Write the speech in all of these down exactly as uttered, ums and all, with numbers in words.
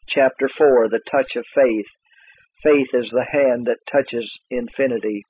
Chapter four, The Touch of Faith. Faith is the hand that touches infinity.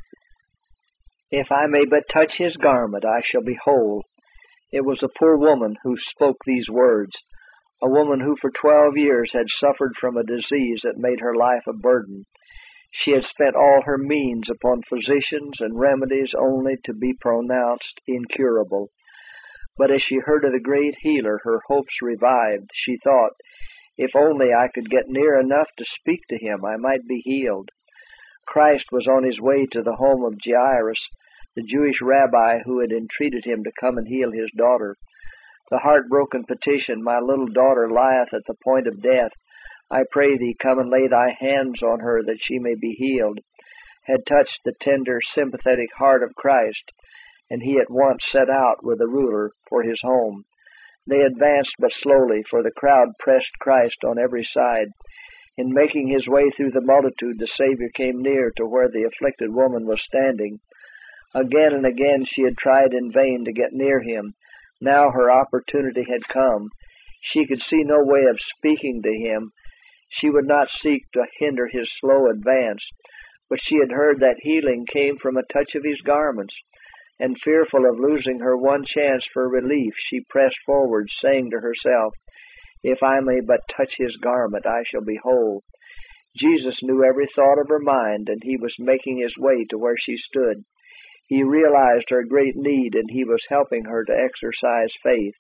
If I may but touch his garment, I shall be whole. It was a poor woman who spoke these words, a woman who for twelve years had suffered from a disease that made her life a burden. She had spent all her means upon physicians and remedies only to be pronounced incurable. But as she heard of the great healer, her hopes revived. She thought, if only I could get near enough to speak to him, I might be healed. Christ was on his way to the home of Jairus, the Jewish rabbi who had entreated him to come and heal his daughter. The heartbroken petition, "My little daughter lieth at the point of death. I pray thee, come and lay thy hands on her that she may be healed," had touched the tender, sympathetic heart of Christ, and he at once set out with the ruler for his home. They advanced but slowly, for the crowd pressed Christ on every side. In making his way through the multitude, the Savior came near to where the afflicted woman was standing. Again and again she had tried in vain to get near him. Now her opportunity had come. She could see no way of speaking to him. She would not seek to hinder his slow advance, but she had heard that healing came from a touch of his garments, and fearful of losing her one chance for relief, she pressed forward, saying to herself, "If I may but touch his garment, I shall be whole." Jesus knew every thought of her mind, and he was making his way to where she stood. He realized her great need, and he was helping her to exercise faith.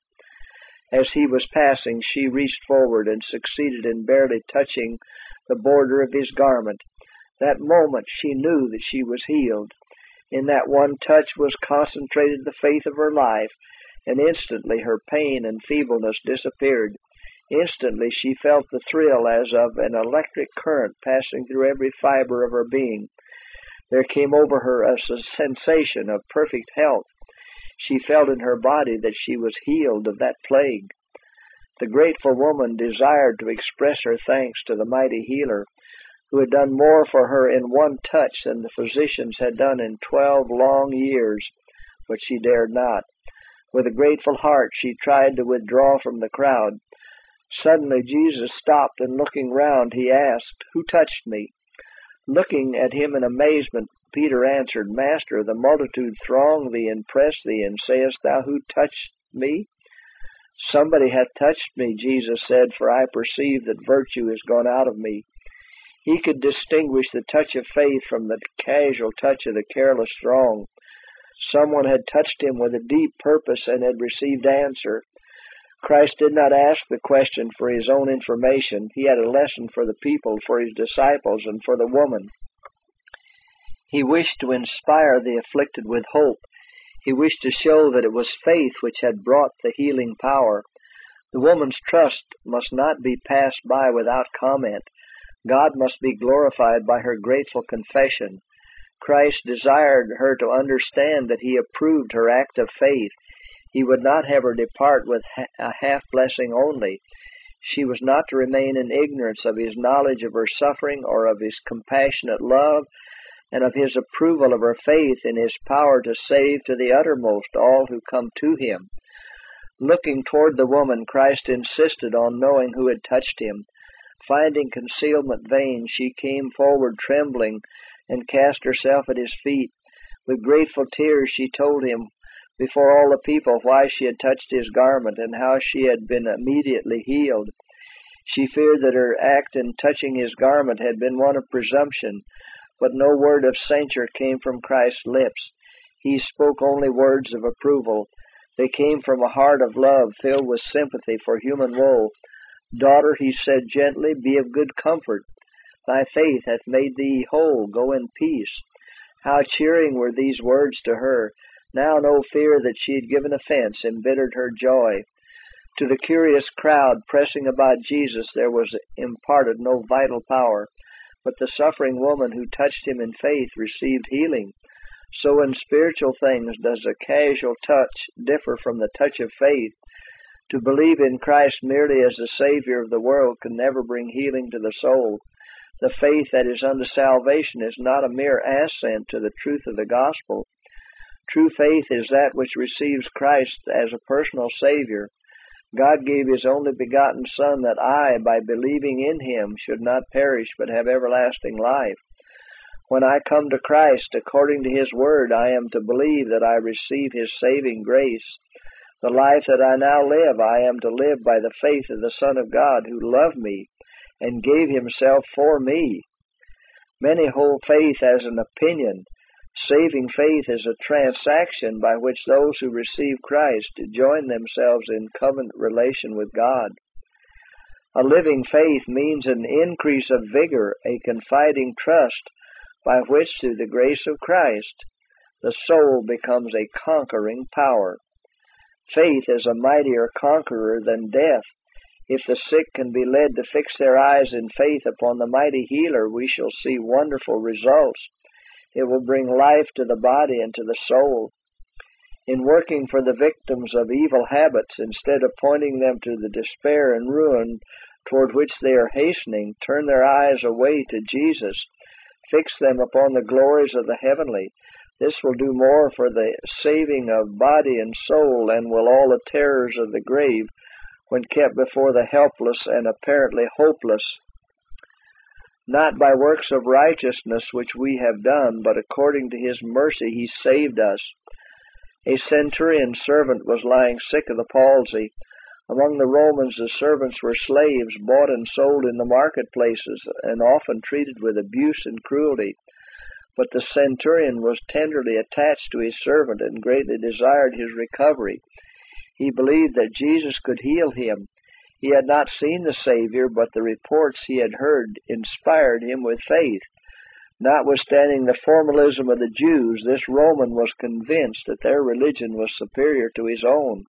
As he was passing, she reached forward and succeeded in barely touching the border of his garment. That moment she knew that she was healed. In that one touch was concentrated the faith of her life, and instantly her pain and feebleness disappeared. Instantly she felt the thrill as of an electric current passing through every fiber of her being. There came over her a sensation of perfect health. She felt in her body that she was healed of that plague. The grateful woman desired to express her thanks to the mighty healer, who had done more for her in one touch than the physicians had done in twelve long years, but she dared not. With a grateful heart she tried to withdraw from the crowd. Suddenly Jesus stopped, and looking round, he asked, "Who touched me?" Looking at him in amazement, Peter answered, "Master, the multitude throng thee and press thee, and sayest thou, Who touched me?" "Somebody hath touched me," Jesus said, "for I perceive that virtue is gone out of me." He could distinguish the touch of faith from the casual touch of the careless throng. Someone had touched him with a deep purpose and had received answer. Christ did not ask the question for his own information. He had a lesson for the people, for his disciples, and for the woman. He wished to inspire the afflicted with hope. He wished to show that it was faith which had brought the healing power. The woman's trust must not be passed by without comment. God must be glorified by her grateful confession. Christ desired her to understand that he approved her act of faith. He would not have her depart with a half blessing only. She was not to remain in ignorance of his knowledge of her suffering or of his compassionate love and of his approval of her faith in his power to save to the uttermost all who come to him. Looking toward the woman, Christ insisted on knowing who had touched him. Finding concealment vain, she came forward trembling and cast herself at his feet. With grateful tears she told him before all the people why she had touched his garment and how she had been immediately healed. She feared that her act in touching his garment had been one of presumption, but no word of censure came from Christ's lips. He spoke only words of approval. They came from a heart of love filled with sympathy for human woe. "Daughter," he said gently, "be of good comfort. Thy faith hath made thee whole. Go in peace." How cheering were these words to her! Now no fear that she had given offense embittered her joy. To the curious crowd pressing about Jesus there was imparted no vital power, but the suffering woman who touched him in faith received healing. So in spiritual things does a casual touch differ from the touch of faith. To believe in Christ merely as the Savior of the world can never bring healing to the soul. The faith that is unto salvation is not a mere assent to the truth of the gospel. True faith is that which receives Christ as a personal Savior. God gave his only begotten Son that I, by believing in him, should not perish but have everlasting life. When I come to Christ according to his word, I am to believe that I receive his saving grace. The life that I now live, I am to live by the faith of the Son of God who loved me and gave himself for me. Many hold faith as an opinion. Saving faith is a transaction by which those who receive Christ join themselves in covenant relation with God. A living faith means an increase of vigor, a confiding trust by which, through the grace of Christ, the soul becomes a conquering power. Faith is a mightier conqueror than death. If the sick can be led to fix their eyes in faith upon the mighty healer, we shall see wonderful results. It will bring life to the body and to the soul. In working for the victims of evil habits, instead of pointing them to the despair and ruin toward which they are hastening, turn their eyes away to Jesus. Fix them upon the glories of the heavenly. This will do more for the saving of body and soul than will all the terrors of the grave when kept before the helpless and apparently hopeless. Not by works of righteousness which we have done, but according to his mercy he saved us. A centurion's servant was lying sick of the palsy. Among the Romans, the servants were slaves, bought and sold in the marketplaces, and often treated with abuse and cruelty. But the centurion was tenderly attached to his servant and greatly desired his recovery. He believed that Jesus could heal him. He had not seen the Savior, but the reports he had heard inspired him with faith. Notwithstanding the formalism of the Jews, this Roman was convinced that their religion was superior to his own.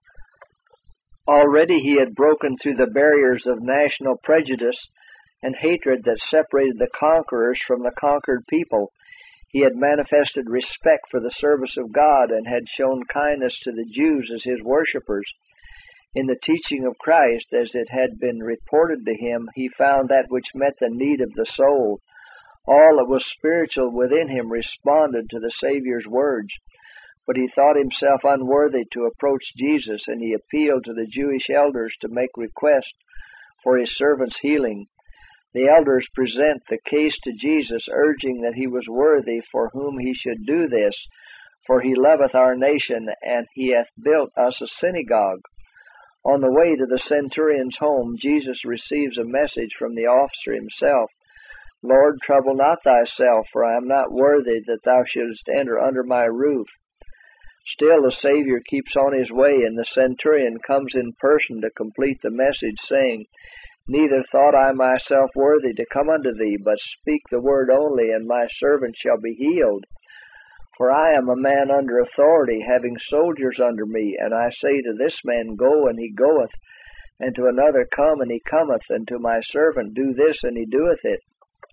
Already he had broken through the barriers of national prejudice and hatred that separated the conquerors from the conquered people. He had manifested respect for the service of God and had shown kindness to the Jews as his worshippers. In the teaching of Christ, as it had been reported to him, he found that which met the need of the soul. All that was spiritual within him responded to the Savior's words. But he thought himself unworthy to approach Jesus, and he appealed to the Jewish elders to make request for his servant's healing. The elders present the case to Jesus, urging that he was worthy for whom he should do this, for he loveth our nation, and he hath built us a synagogue. On the way to the centurion's home, Jesus receives a message from the officer himself. Lord, trouble not thyself, for I am not worthy that thou shouldest enter under my roof. Still the Savior keeps on his way, and the centurion comes in person to complete the message, saying, Neither thought I myself worthy to come unto thee, but speak the word only, and my servant shall be healed. For I am a man under authority, having soldiers under me, and I say to this man, Go, and he goeth, and to another, Come, and he cometh, and to my servant, Do this, and he doeth it.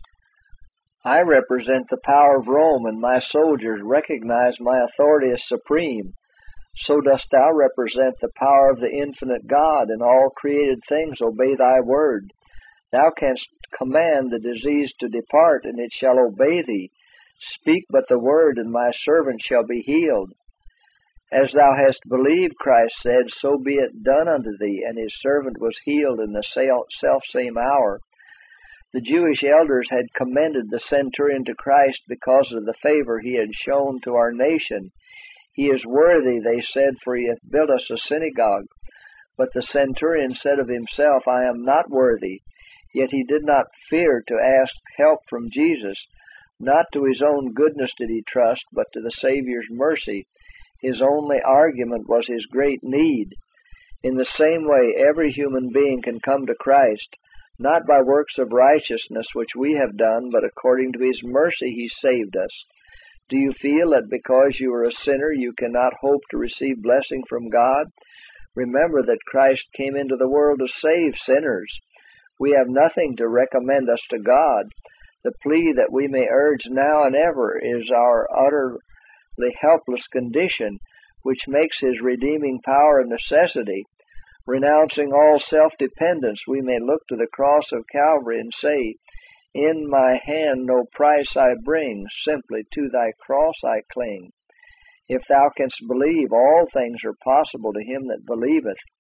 I represent the power of Rome, and my soldiers recognize my authority as supreme. So dost thou represent the power of the infinite God, and all created things obey thy word. Thou canst command the disease to depart, and it shall obey thee. Speak but the word, and my servant shall be healed. As thou hast believed, Christ said, so be it done unto thee. And his servant was healed in the selfsame hour. The Jewish elders had commended the centurion to Christ because of the favor he had shown to our nation. He is worthy, they said, for he hath built us a synagogue. But the centurion said of himself, I am not worthy. Yet he did not fear to ask help from Jesus. Not to his own goodness did he trust, but to the Savior's mercy. His only argument was his great need. In the same way, every human being can come to Christ, not by works of righteousness which we have done, but according to his mercy he saved us. Do you feel that because you are a sinner you cannot hope to receive blessing from God? Remember that Christ came into the world to save sinners. We have nothing to recommend us to God. The plea that we may urge now and ever is our utterly helpless condition, which makes his redeeming power a necessity. Renouncing all self-dependence, we may look to the cross of Calvary and say, In my hand no price I bring, simply to thy cross I cling. If thou canst believe, all things are possible to him that believeth.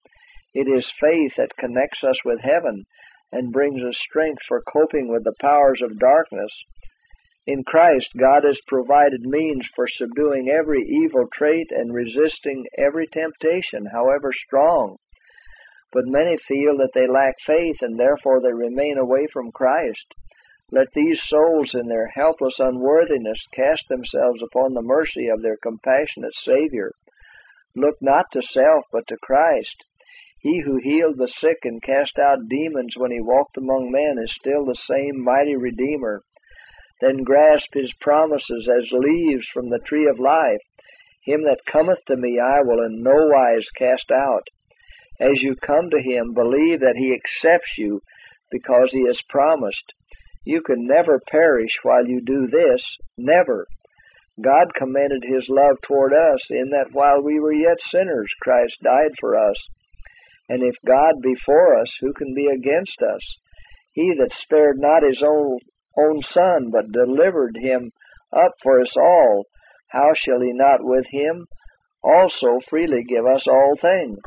It is faith that connects us with heaven and brings us strength for coping with the powers of darkness. In Christ, God has provided means for subduing every evil trait and resisting every temptation, however strong. But many feel that they lack faith and therefore they remain away from Christ. Let these souls in their helpless unworthiness cast themselves upon the mercy of their compassionate Savior. Look not to self, but to Christ. He who healed the sick and cast out demons when he walked among men is still the same mighty Redeemer. Then grasp his promises as leaves from the tree of life. Him that cometh to me I will in no wise cast out. As you come to him, believe that he accepts you because he has promised. You can never perish while you do this, never. God commended his love toward us in that while we were yet sinners, Christ died for us. And if God be for us, who can be against us? He that spared not his own, own Son, but delivered him up for us all, how shall he not with him also freely give us all things?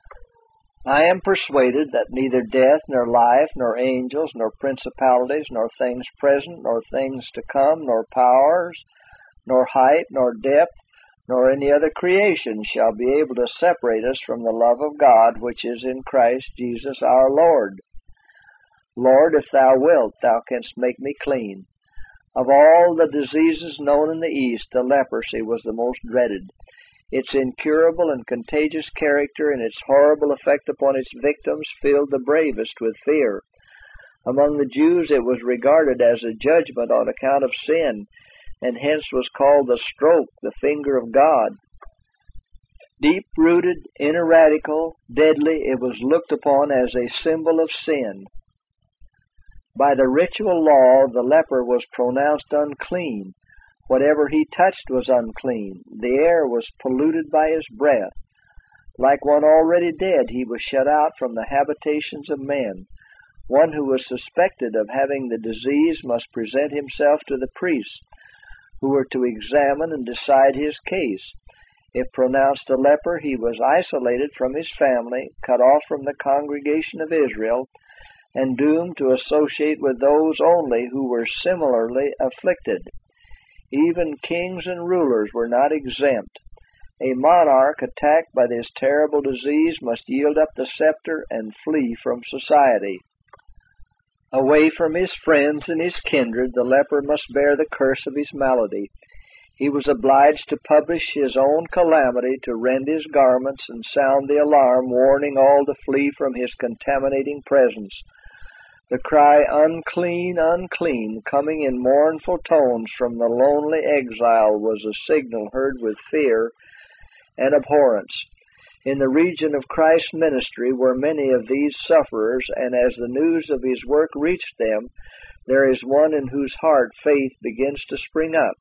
I am persuaded that neither death, nor life, nor angels, nor principalities, nor things present, nor things to come, nor powers, nor height, nor depth, nor any other creation shall be able to separate us from the love of God which is in Christ Jesus our Lord. Lord, if thou wilt, thou canst make me clean. Of all the diseases known in the East, the leprosy was the most dreaded. Its incurable and contagious character and its horrible effect upon its victims filled the bravest with fear. Among the Jews it was regarded as a judgment on account of sin, and hence was called the stroke, the finger of God. Deep-rooted, ineradicable, deadly, it was looked upon as a symbol of sin. By the ritual law, the leper was pronounced unclean. Whatever he touched was unclean. The air was polluted by his breath. Like one already dead, he was shut out from the habitations of men. One who was suspected of having the disease must present himself to the priests, who were to examine and decide his case. If pronounced a leper, he was isolated from his family, cut off from the congregation of Israel, and doomed to associate with those only who were similarly afflicted. Even kings and rulers were not exempt. A monarch attacked by this terrible disease must yield up the scepter and flee from society. Away from his friends and his kindred, the leper must bear the curse of his malady. He was obliged to publish his own calamity, to rend his garments and sound the alarm, warning all to flee from his contaminating presence. The cry, "Unclean, unclean," coming in mournful tones from the lonely exile, was a signal heard with fear and abhorrence. In the region of Christ's ministry were many of these sufferers, and as the news of his work reached them, there is one in whose heart faith begins to spring up.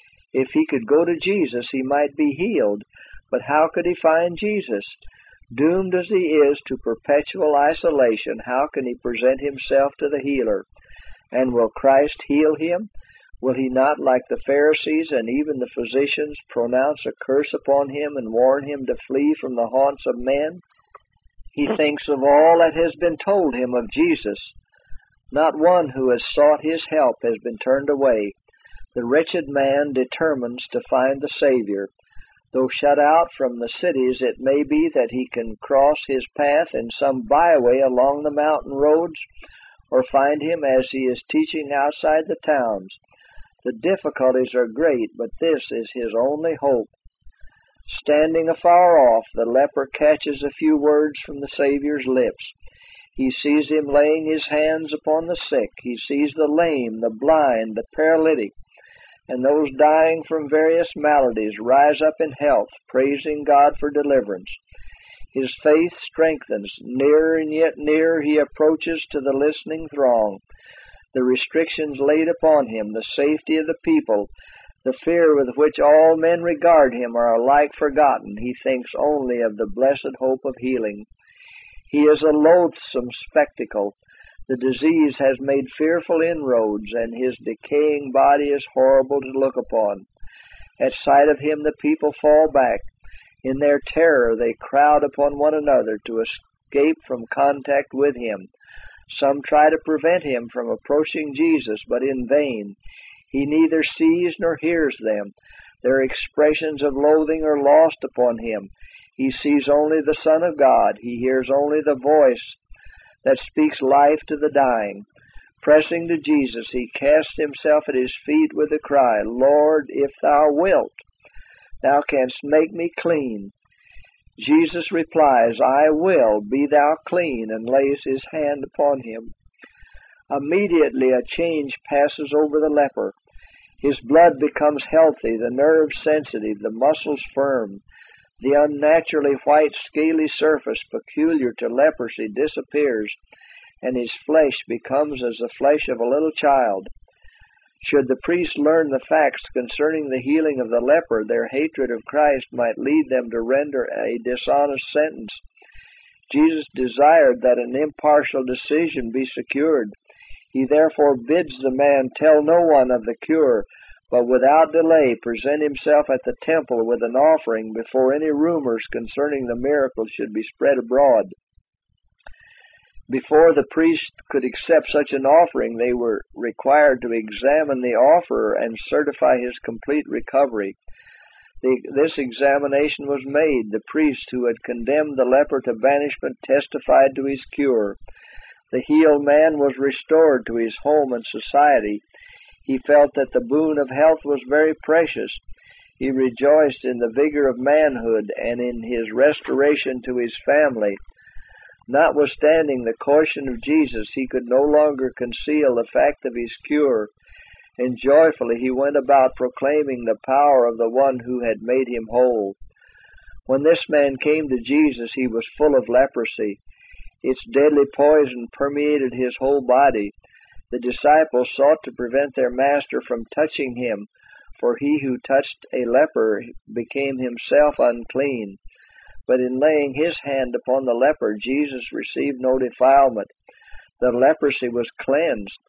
If he could go to Jesus, he might be healed, but how could he find Jesus? Doomed as he is to perpetual isolation, how can he present himself to the healer? And will Christ heal him? Will he not, like the Pharisees and even the physicians, pronounce a curse upon him and warn him to flee from the haunts of men? He thinks of all that has been told him of Jesus. Not one who has sought his help has been turned away. The wretched man determines to find the Savior. Though shut out from the cities, it may be that he can cross his path in some byway along the mountain roads, or find him as he is teaching outside the towns. The difficulties are great, but this is his only hope. Standing afar off, the leper catches a few words from the Savior's lips. He sees him laying his hands upon the sick. He sees the lame, the blind, the paralytic, and those dying from various maladies rise up in health, praising God for deliverance. His faith strengthens. Nearer and yet nearer he approaches to the listening throng. The restrictions laid upon him, the safety of the people, the fear with which all men regard him are alike forgotten. He thinks only of the blessed hope of healing. He is a loathsome spectacle. The disease has made fearful inroads, and his decaying body is horrible to look upon. At sight of him the people fall back. In their terror they crowd upon one another to escape from contact with him. Some try to prevent him from approaching Jesus, but in vain. He neither sees nor hears them. Their expressions of loathing are lost upon him. He sees only the Son of God. He hears only the voice that speaks life to the dying. Pressing to Jesus, he casts himself at his feet with the cry, "Lord, if thou wilt, thou canst make me clean." Jesus replies, "I will, be thou clean," and lays his hand upon him. Immediately a change passes over the leper. His blood becomes healthy, the nerves sensitive, the muscles firm. The unnaturally white, scaly surface peculiar to leprosy disappears, and his flesh becomes as the flesh of a little child. Should the priests learn the facts concerning the healing of the leper, their hatred of Christ might lead them to render a dishonest sentence. Jesus desired that an impartial decision be secured. He therefore bids the man tell no one of the cure, but without delay present himself at the temple with an offering before any rumors concerning the miracle should be spread abroad. Before the priest could accept such an offering, they were required to examine the offerer and certify his complete recovery. The, this examination was made. The priest who had condemned the leper to banishment testified to his cure. The healed man was restored to his home and society. He felt that the boon of health was very precious. He rejoiced in the vigor of manhood and in his restoration to his family. Notwithstanding the caution of Jesus, he could no longer conceal the fact of his cure, and joyfully he went about proclaiming the power of the one who had made him whole. When this man came to Jesus, he was full of leprosy. Its deadly poison permeated his whole body. The disciples sought to prevent their master from touching him, for he who touched a leper became himself unclean. But in laying his hand upon the leper, Jesus received no defilement. The leprosy was cleansed.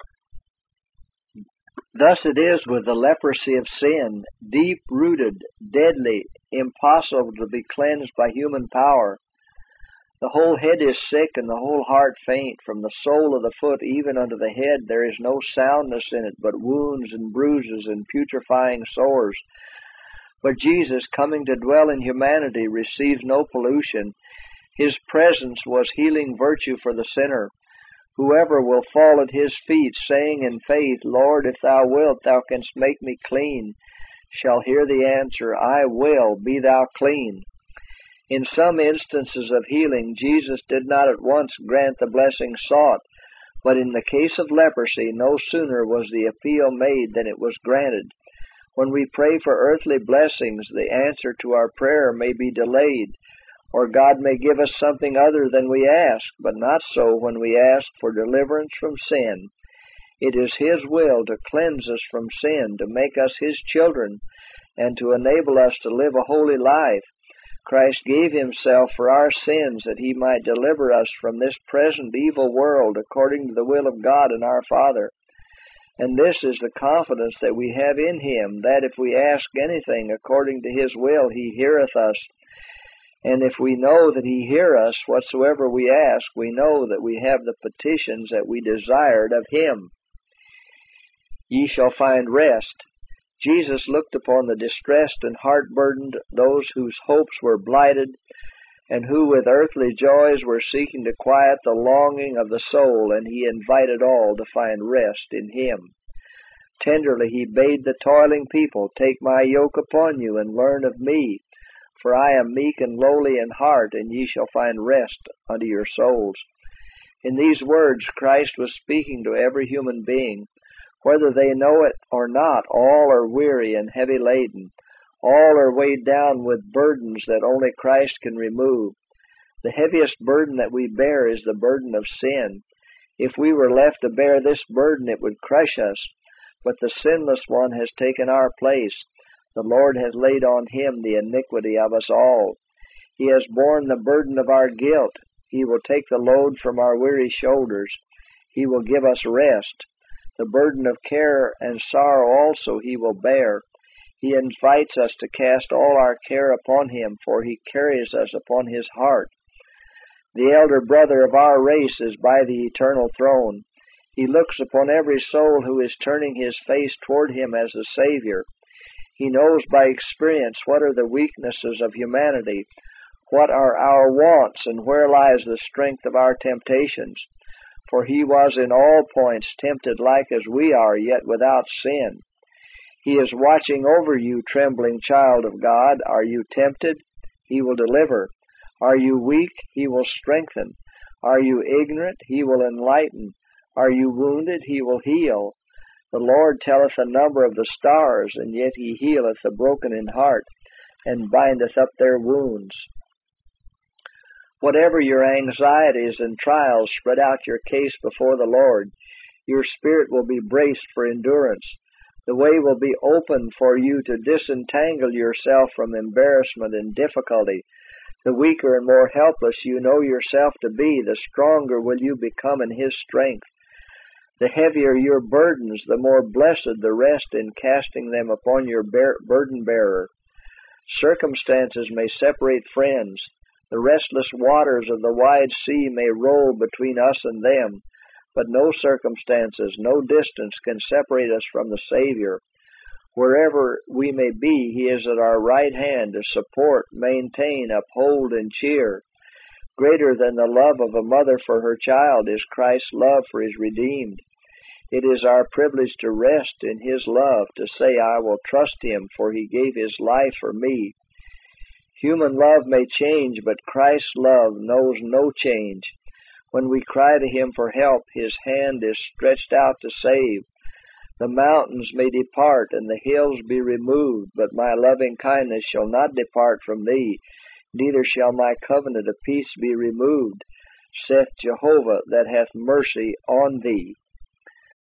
Thus it is with the leprosy of sin, deep-rooted, deadly, impossible to be cleansed by human power. The whole head is sick and the whole heart faint. From the sole of the foot even unto the head there is no soundness in it, but wounds and bruises and putrefying sores. But Jesus, coming to dwell in humanity, receives no pollution. His presence was healing virtue for the sinner. Whoever will fall at his feet, saying in faith, "Lord, if thou wilt, thou canst make me clean," shall hear the answer, "I will, be thou clean." In some instances of healing, Jesus did not at once grant the blessing sought, but in the case of leprosy, no sooner was the appeal made than it was granted. When we pray for earthly blessings, the answer to our prayer may be delayed, or God may give us something other than we ask, but not so when we ask for deliverance from sin. It is His will to cleanse us from sin, to make us His children, and to enable us to live a holy life. Christ gave Himself for our sins that He might deliver us from this present evil world according to the will of God and our Father. And this is the confidence that we have in Him, that if we ask anything according to His will, He heareth us. And if we know that He hear us, whatsoever we ask, we know that we have the petitions that we desired of Him. Ye shall find rest. Jesus looked upon the distressed and heart-burdened, those whose hopes were blighted, and who with earthly joys were seeking to quiet the longing of the soul, and He invited all to find rest in Him. Tenderly He bade the toiling people, "Take my yoke upon you, and learn of me, for I am meek and lowly in heart, and ye shall find rest unto your souls." In these words, Christ was speaking to every human being. Whether they know it or not, all are weary and heavy laden. All are weighed down with burdens that only Christ can remove. The heaviest burden that we bear is the burden of sin. If we were left to bear this burden, it would crush us. But the sinless one has taken our place. The Lord has laid on Him the iniquity of us all. He has borne the burden of our guilt. He will take the load from our weary shoulders. He will give us rest. The burden of care and sorrow also He will bear. He invites us to cast all our care upon Him, for He carries us upon His heart. The elder brother of our race is by the eternal throne. He looks upon every soul who is turning his face toward him as a Savior. He knows by experience what are the weaknesses of humanity, what are our wants, and where lies the strength of our temptations. For he was in all points tempted like as we are, yet without sin. He is watching over you, trembling child of God. Are you tempted? He will deliver. Are you weak? He will strengthen. Are you ignorant? He will enlighten. Are you wounded? He will heal. The Lord telleth the number of the stars, and yet he healeth the broken in heart, and bindeth up their wounds. Whatever your anxieties and trials, spread out your case before the Lord. Your spirit will be braced for endurance. The way will be open for you to disentangle yourself from embarrassment and difficulty. The weaker and more helpless you know yourself to be, the stronger will you become in his strength. The heavier your burdens, the more blessed the rest in casting them upon your burden bearer. Circumstances may separate friends. The restless waters of the wide sea may roll between us and them, but no circumstances, no distance can separate us from the Savior. Wherever we may be, he is at our right hand to support, maintain, uphold, and cheer. Greater than the love of a mother for her child is Christ's love for his redeemed. It is our privilege to rest in his love, to say, I will trust him, for he gave his life for me. Human love may change, but Christ's love knows no change. When we cry to him for help, his hand is stretched out to save. The mountains may depart and the hills be removed, but my loving kindness shall not depart from thee, neither shall my covenant of peace be removed, saith Jehovah that hath mercy on thee.